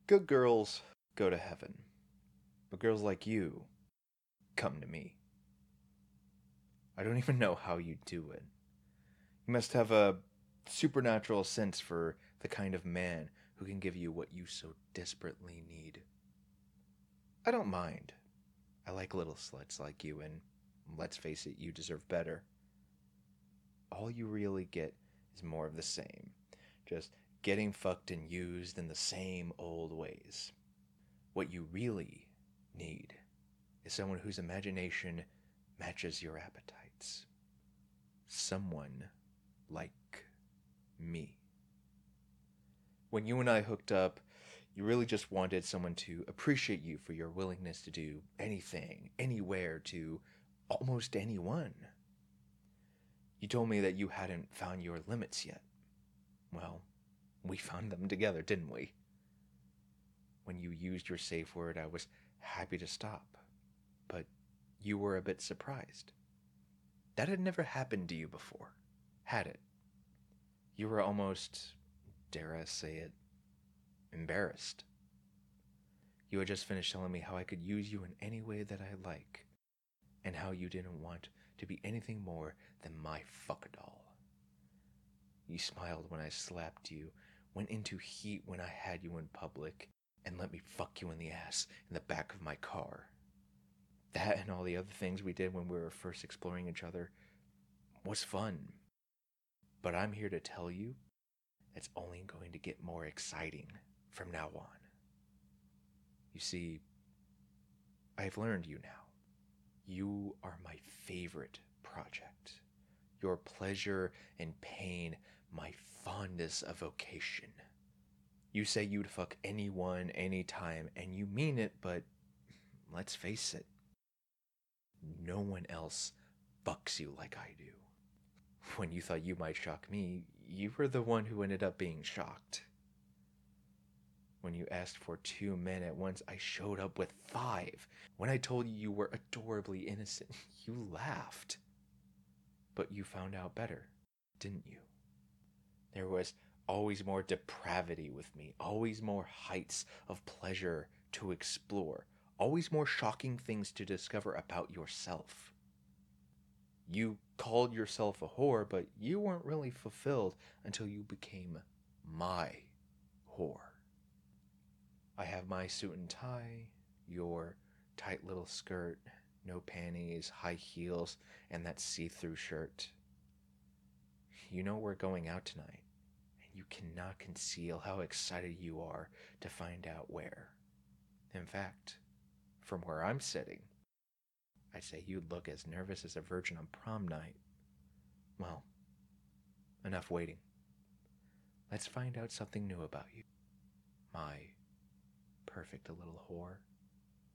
Good girls go to heaven, but girls like you come to me. I don't even know how you do it. You must have a supernatural sense for the kind of man who can give you what you so desperately need. I don't mind. I like little sluts like you, and let's face it, you deserve better. All you really get is more of the same. Just getting fucked and used in the same old ways. What you really need is someone whose imagination matches your appetites. Someone like me. When you and I hooked up, you really just wanted someone to appreciate you for your willingness to do anything, anywhere, to almost anyone. You told me that you hadn't found your limits yet. Well, we found them together, didn't we? When you used your safe word, I was happy to stop, but you were a bit surprised. That had never happened to you before, had it? You were almost, dare I say it, embarrassed. You had just finished telling me how I could use you in any way that I like, and how you didn't want to be anything more than my fuck doll. You smiled when I slapped you, went into heat when I had you in public, and let me fuck you in the ass in the back of my car. That and all the other things we did when we were first exploring each other was fun. But I'm here to tell you it's only going to get more exciting from now on. You see, I've learned you now. You are my favorite project. Your pleasure and pain, my fondest avocation. You say you'd fuck anyone, anytime, and you mean it, but let's face it, no one else fucks you like I do. When you thought you might shock me, you were the one who ended up being shocked. When you asked for 2 men at once, I showed up with 5. When I told you you were adorably innocent, you laughed. But you found out better, didn't you? There was always more depravity with me, always more heights of pleasure to explore, always more shocking things to discover about yourself. You called yourself a whore, but you weren't really fulfilled until you became my whore. I have my suit and tie, your tight little skirt, no panties, high heels, and that see-through shirt. You know we're going out tonight, and you cannot conceal how excited you are to find out where. In fact, from where I'm sitting, I'd say you'd look as nervous as a virgin on prom night. Well, enough waiting. Let's find out something new about you, my perfect little whore.